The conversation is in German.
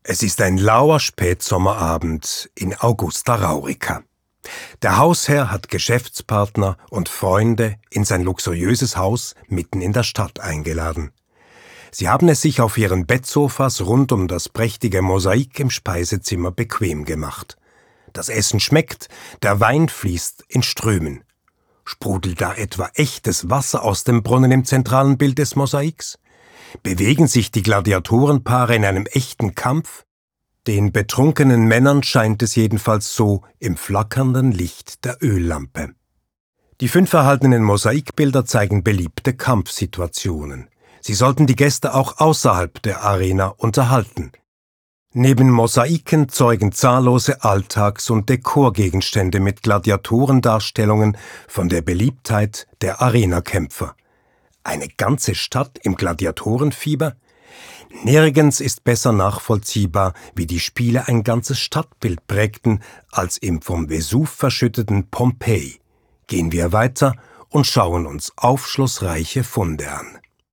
Es ist ein lauer Spätsommerabend in Augusta Raurica. Der Hausherr hat Geschäftspartner und Freunde in sein luxuriöses Haus mitten in der Stadt eingeladen. Sie haben es sich auf ihren Bettsofas rund um das prächtige Mosaik im Speisezimmer bequem gemacht. Das Essen schmeckt, der Wein fließt in Strömen. Sprudelt da etwa echtes Wasser aus dem Brunnen im zentralen Bild des Mosaiks? Bewegen sich die Gladiatorenpaare in einem echten Kampf? Den betrunkenen Männern scheint es jedenfalls so im flackernden Licht der Öllampe. Die 5 erhaltenen Mosaikbilder zeigen beliebte Kampfsituationen. Sie sollten die Gäste auch außerhalb der Arena unterhalten. Neben Mosaiken zeugen zahllose Alltags- und Dekorgegenstände mit Gladiatorendarstellungen von der Beliebtheit der Arenakämpfer. Eine ganze Stadt im Gladiatorenfieber? Nirgends ist besser nachvollziehbar, wie die Spiele ein ganzes Stadtbild prägten, als im vom Vesuv verschütteten Pompeji. Gehen wir weiter und schauen uns aufschlussreiche Funde an.